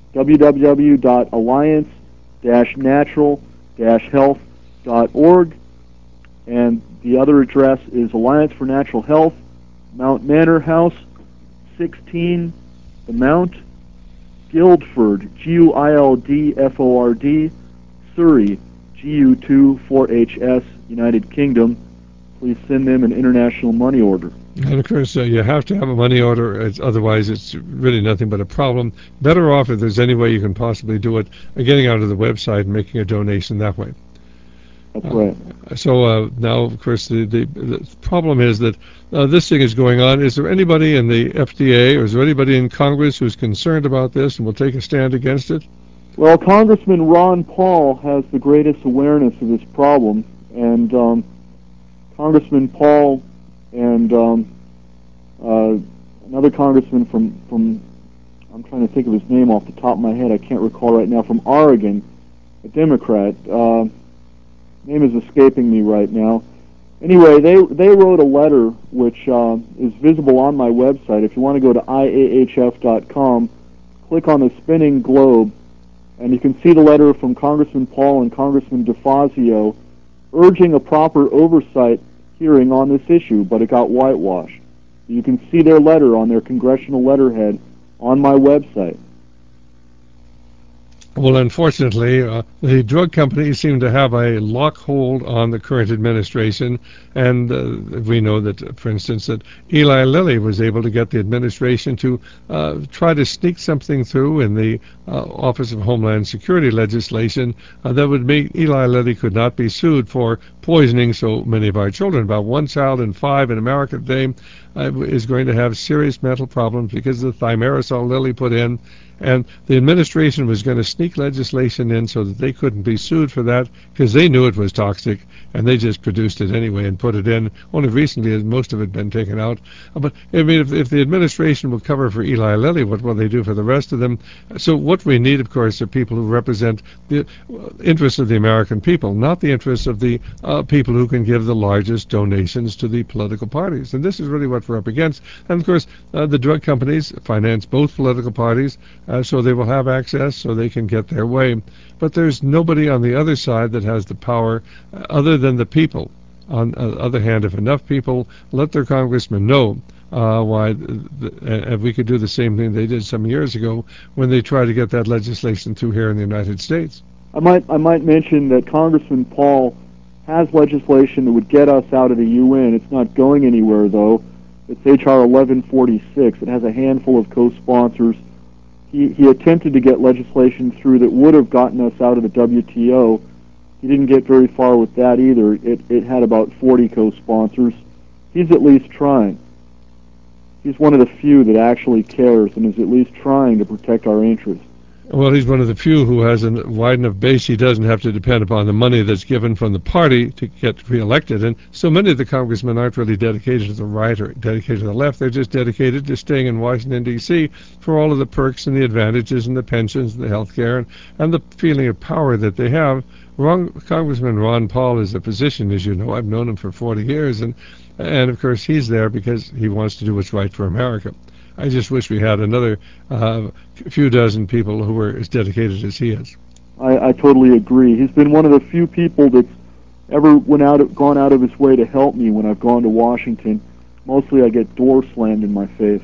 www.alliance-natural-health.org, and the other address is Alliance for Natural Health, Mount Manor House, 16, The Mount, Guildford, Guildford, Surrey, GU2 4HS, United Kingdom, please send them an international money order. And of course, you have to have a money order, otherwise it's really nothing but a problem. Better off, if there's any way you can possibly do it, getting onto the website and making a donation that way. That's right. So now, of course, the problem is that this thing is going on. Is there anybody in the FDA or is there anybody in Congress who's concerned about this and will take a stand against it? Well, Congressman Ron Paul has the greatest awareness of this problem, and Congressman Paul and another congressman from I'm trying to think of his name off the top of my head. I can't recall right now. From Oregon, a Democrat. Name is escaping me right now. Anyway, they wrote a letter which is visible on my website. If you want to go to iahf.com, click on the spinning globe, and you can see the letter from Congressman Paul and Congressman DeFazio urging a proper oversight hearing on this issue, but it got whitewashed. You can see their letter on their congressional letterhead on my website. Well, unfortunately, the drug companies seem to have a lock hold on the current administration, and we know that, for instance, that Eli Lilly was able to get the administration to try to sneak something through in the Office of Homeland Security legislation that would make Eli Lilly could not be sued for poisoning so many of our children. About 1 child in 5 in America today is going to have serious mental problems because of the thimerosal Lilly put in. And the administration was going to sneak legislation in so that they couldn't be sued for that because they knew it was toxic, and they just produced it anyway and put it in. Only recently has most of it been taken out. But, I mean, if the administration will cover for Eli Lilly, what will they do for the rest of them? So what we need, of course, are people who represent the interests of the American people, not the interests of the people who can give the largest donations to the political parties. And this is really what we're up against. And, of course, the drug companies finance both political parties, so they will have access so they can get their way. But there's nobody on the other side that has the power other than the people. On the other hand, if enough people let their congressmen know why, and we could do the same thing they did some years ago when they tried to get that legislation through here in the United States. I might mention that Congressman Paul has legislation that would get us out of the UN. It's not going anywhere, though. It's H.R. 1146. It has a handful of co-sponsors. He attempted to get legislation through that would have gotten us out of the WTO. He didn't get very far with that either. It had about 40 co-sponsors. He's at least trying. He's one of the few that actually cares and is at least trying to protect our interests. Well, he's one of the few who has a wide enough base he doesn't have to depend upon the money that's given from the party to get reelected. And so many of the congressmen aren't really dedicated to the right or dedicated to the left. They're just dedicated to staying in Washington, D.C. for all of the perks and the advantages and the pensions and the health care and the feeling of power that they have. Congressman Ron Paul is a physician, as you know. I've known him for 40 years. And of course, he's there because he wants to do what's right for America. I just wish we had another few dozen people who were as dedicated as he is. I totally agree. He's been one of the few people that's ever gone out of his way to help me when I've gone to Washington. Mostly I get doors slammed in my face.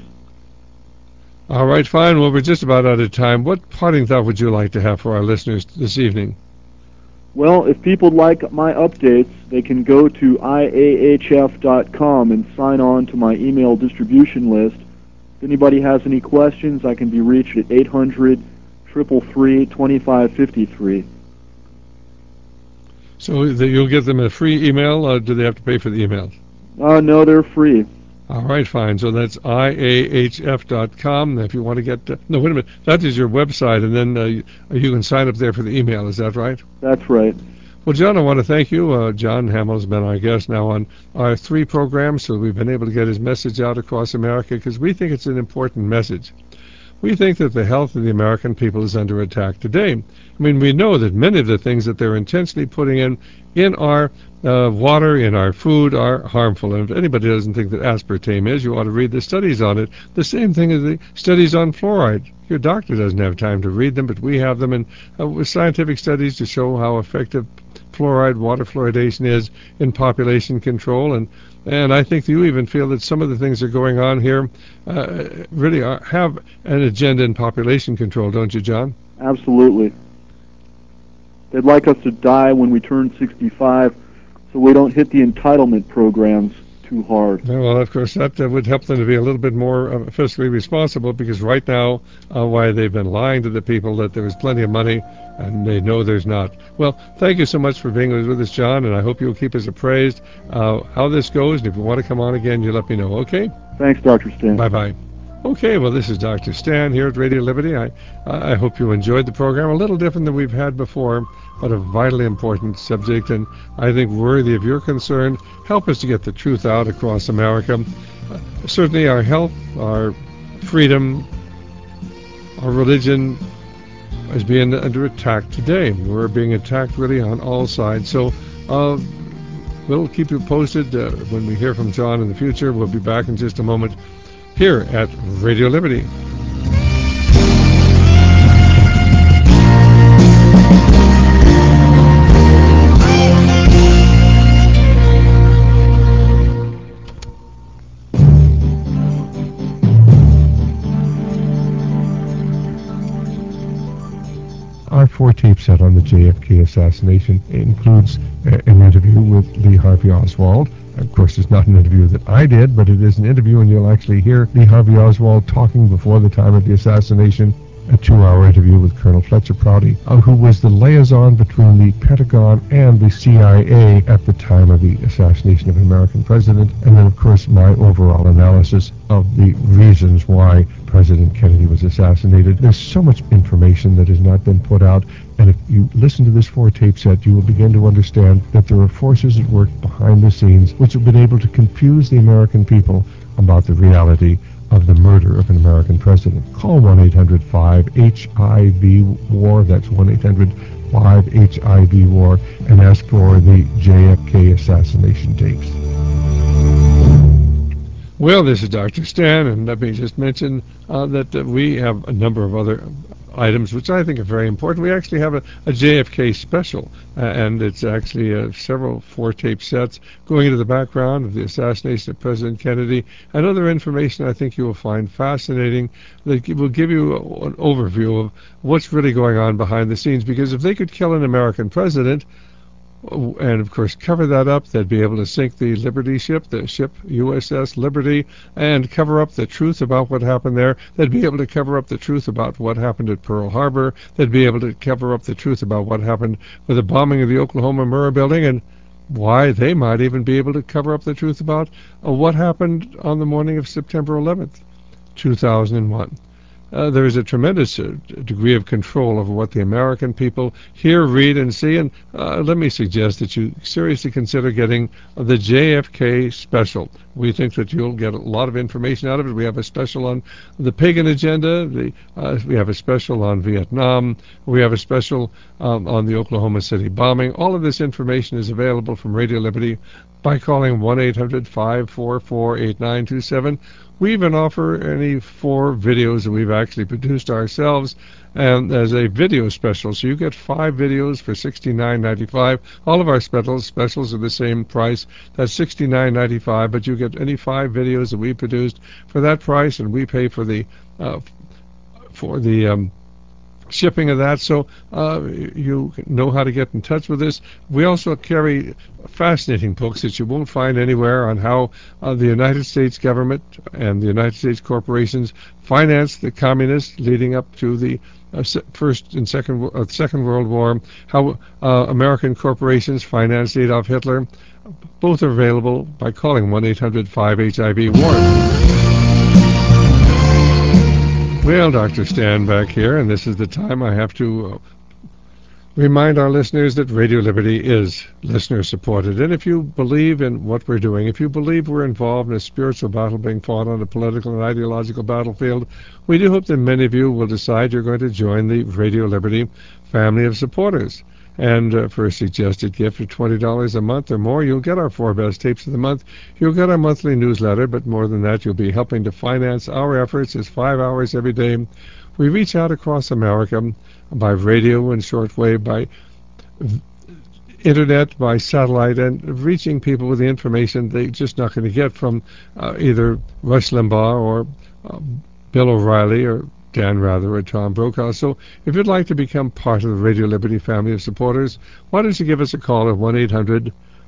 All right, fine. Well, we're just about out of time. What parting thought would you like to have for our listeners this evening? Well, if people like my updates, they can go to iahf.com and sign on to my email distribution list. If anybody has any questions, I can be reached at 800-333-2553. So you'll give them a free email, or do they have to pay for the emails? No, they're free. All right, fine. So that's iahf.com. If you want to get... no, wait a minute. That is your website, and then you can sign up there for the email. Is that right? That's right. Well, John, I want to thank you. John Hamill's been our guest now on our 3 programs, so we've been able to get his message out across America because we think it's an important message. We think that the health of the American people is under attack today. I mean, we know that many of the things that they're intentionally putting in our water, in our food, are harmful. And if anybody doesn't think that aspartame is, you ought to read the studies on it. The same thing as the studies on fluoride. Your doctor doesn't have time to read them, but we have them, and with scientific studies to show how effective fluoride, water fluoridation is in population control. And I think you even feel that some of the things that are going on here really have an agenda in population control, don't you, John? Absolutely. They'd like us to die when we turn 65 so we don't hit the entitlement programs too hard. Well, of course, that would help them to be a little bit more fiscally responsible, because right now, why they've been lying to the people that there is plenty of money, and they know there's not. Well, thank you so much for being with us, John, and I hope you'll keep us appraised how this goes, and if you want to come on again, you let me know, okay? Thanks, Dr. Stan. Bye-bye. Okay, well, this is Dr. Stan here at Radio Liberty. I hope you enjoyed the program. A little different than we've had before, but a vitally important subject, and I think worthy of your concern. Help us to get the truth out across America. Certainly our health, our freedom, our religion is being under attack today. We're being attacked really on all sides. So we'll keep you posted when we hear from John in the future. We'll be back in just a moment here at Radio Liberty. Our 4-tape set on the JFK assassination includes an interview with Lee Harvey Oswald. Of course, it's not an interview that I did, but it is an interview, and you'll actually hear Lee Harvey Oswald talking before the time of the assassination. A 2-hour interview with Colonel Fletcher Prouty, who was the liaison between the Pentagon and the CIA at the time of the assassination of an American president. And then, of course, my overall analysis of the reasons why President Kennedy was assassinated. There's so much information that has not been put out, and if you listen to this 4-tape set, you will begin to understand that there are forces at work behind the scenes which have been able to confuse the American people about the reality of the murder of an American president. Call 1-800-5-HIV-WAR, that's 1-800-5-HIV-WAR, and ask for the JFK assassination tapes. Well, this is Dr. Stan, and let me just mention that we have a number of other items which I think are very important. We actually have a JFK special, and it's actually several 4-tape sets going into the background of the assassination of President Kennedy and other information I think you will find fascinating that will give you an overview of what's really going on behind the scenes, because if they could kill an American president, and of course cover that up, they'd be able to sink the Liberty ship, the ship USS Liberty, and cover up the truth about what happened there. They'd be able to cover up the truth about what happened at Pearl Harbor. They'd be able to cover up the truth about what happened with the bombing of the Oklahoma Mirror building, and why they might even be able to cover up the truth about what happened on the morning of September 11th, 2001. There is a tremendous degree of control over what the American people hear, read, and see, and let me suggest that you seriously consider getting the JFK special. We think that you'll get a lot of information out of it. We have a special on the pagan agenda. We have a special on Vietnam. We have a special on the Oklahoma City bombing. All of this information is available from Radio Liberty by calling 1-800-544-8927. We even offer any 4 videos that we've actually produced ourselves and as a video special. So you get 5 videos for $69.95. All of our specials are the same price. That's $69.95, but you get any 5 videos that we produced for that price, and we pay for the shipping of that, so you know how to get in touch with us. We also carry fascinating books that you won't find anywhere on how the United States government and the United States corporations financed the communists leading up to the First and Second World War, how American corporations financed Adolf Hitler. Both are available by calling 1-800-5-HIV-WAR. Well, Dr. Stan back here, and this is the time I have to remind our listeners that Radio Liberty is listener-supported. And if you believe in what we're doing, if you believe we're involved in a spiritual battle being fought on a political and ideological battlefield, we do hope that many of you will decide you're going to join the Radio Liberty family of supporters. And for a suggested gift of $20 a month or more, you'll get our 4 best tapes of the month. You'll get our monthly newsletter, but more than that, you'll be helping to finance our efforts. It's 5 hours every day. We reach out across America by radio and shortwave, by internet, by satellite, and reaching people with the information they're just not going to get from either Rush Limbaugh or Bill O'Reilly or Dan Rather or Tom Brokaw. So if you'd like to become part of the Radio Liberty family of supporters, why don't you give us a call at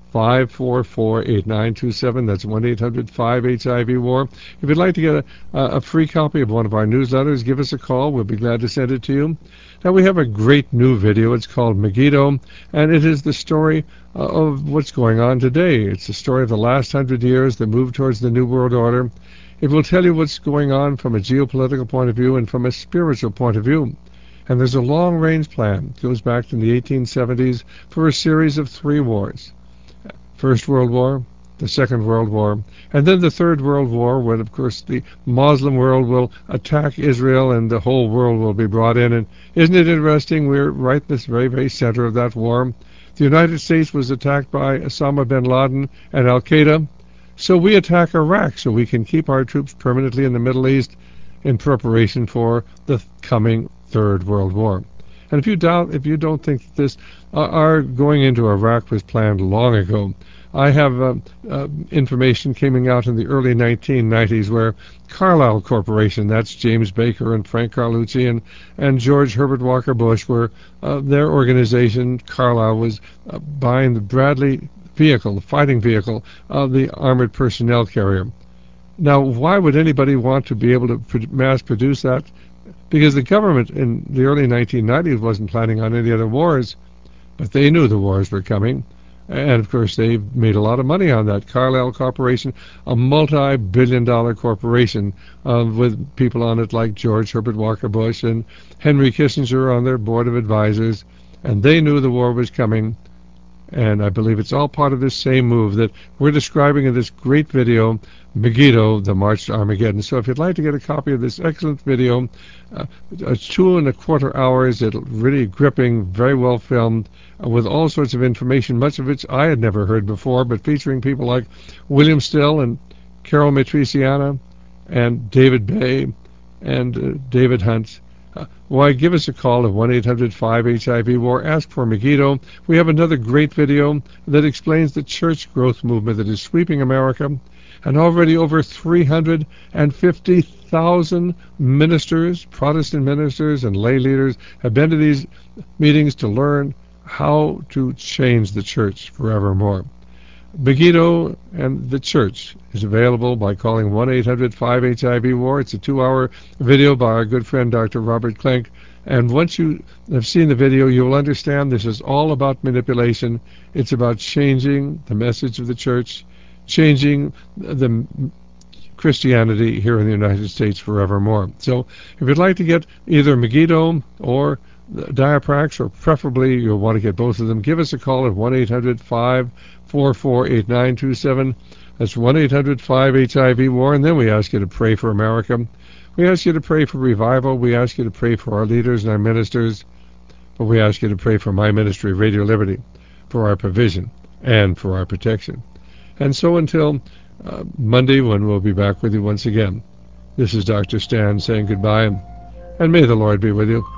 544-8927. That's 1-800-5-HIV-WAR. If you'd like to get a free copy of one of our newsletters, give us a call. We'll be glad to send it to you. Now, we have a great new video. It's called Megiddo, and it is the story of what's going on today. It's the story of the last 100 years, the move towards the New World Order. It will tell you what's going on from a geopolitical point of view and from a spiritual point of view. And there's a long-range plan. It goes back to the 1870s for a series of 3 wars. First World War, the Second World War, and then the Third World War, when, of course, the Muslim world will attack Israel and the whole world will be brought in. And isn't it interesting? We're right in this very, very center of that war. The United States was attacked by Osama bin Laden and Al-Qaeda, so we attack Iraq so we can keep our troops permanently in the Middle East in preparation for the coming Third World War. And if you don't think that this, our going into Iraq was planned long ago. I have information coming out in the early 1990s where Carlyle Corporation, that's James Baker and Frank Carlucci and George Herbert Walker Bush, were their organization. Carlyle was buying the Bradley vehicle, the fighting vehicle of the armored personnel carrier. Now, why would anybody want to be able to mass produce that? Because the government in the early 1990s wasn't planning on any other wars, but they knew the wars were coming. And, of course, they made a lot of money on that. Carlyle Corporation, a multi-billion-dollar corporation with people on it like George Herbert Walker Bush and Henry Kissinger on their board of advisors. And they knew the war was coming. And I believe it's all part of this same move that we're describing in this great video, Megiddo, the March to Armageddon. So if you'd like to get a copy of this excellent video, it's 2.25 hours. It's really gripping, very well filmed, with all sorts of information, much of which I had never heard before, but featuring people like William Still and Carol Matriciana and David Bay and David Hunt. Why, give us a call at 1-800-5-HIV-WAR. Ask for Megiddo. We have another great video that explains the church growth movement that is sweeping America, and already over 350,000 ministers, Protestant ministers and lay leaders have been to these meetings to learn how to change the church forevermore. Megiddo and the Church is available by calling 1-800-5-HIV-WAR. It's a 2-hour video by our good friend Dr. Robert Klink. And once you have seen the video, you will understand this is all about manipulation. It's about changing the message of the church, changing the Christianity here in the United States forevermore. So if you'd like to get either Megiddo or Diaprax, or preferably you'll want to get both of them, give us a call at 1-800-544-8927. That's 1-800-5-HIV-WAR, and then we ask you to pray for America. We ask you to pray for revival. We ask you to pray for our leaders and our ministers. But we ask you to pray for my ministry, Radio Liberty, for our provision and for our protection. And so until Monday, when we'll be back with you once again, this is Dr. Stan saying goodbye, and may the Lord be with you.